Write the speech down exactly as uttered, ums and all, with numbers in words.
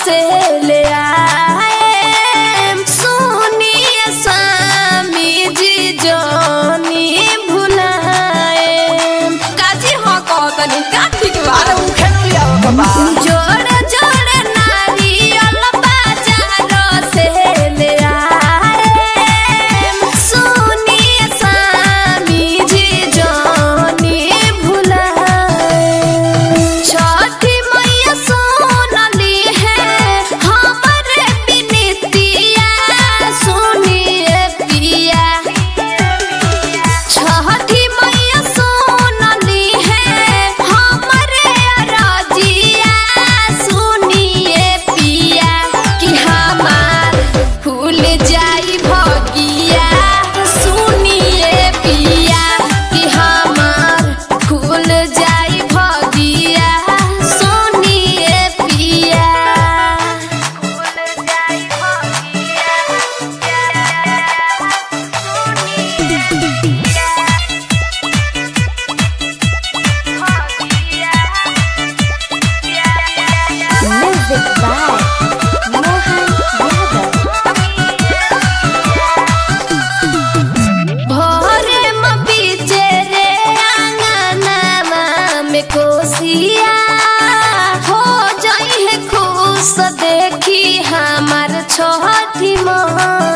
से ले आए सुनिए स्वामी जी जानी भुलाए काजी हाँ कहतनी का ठीक बा अरे उखे न लिया बाबा जोड़े जोड़े नारियल बाजार से ले आए सुनिए स्वामी जी जानी भुलाए छठी मैया सोनली है हमरे बिनतिया सुनिए पिया छठी मैया सोनली है हमरे राजिया सुनिए पिया कि हमार फूल जाई भगिया सुनिए पिया कि हमार फूल जाई भगिया सुनिए पिया फूल जाई भगिया Music by Mohan Yadav. भोरे में बीचे रे आंगनवा में कोसिया हो जाई है खुश देखी हमार छठी माँ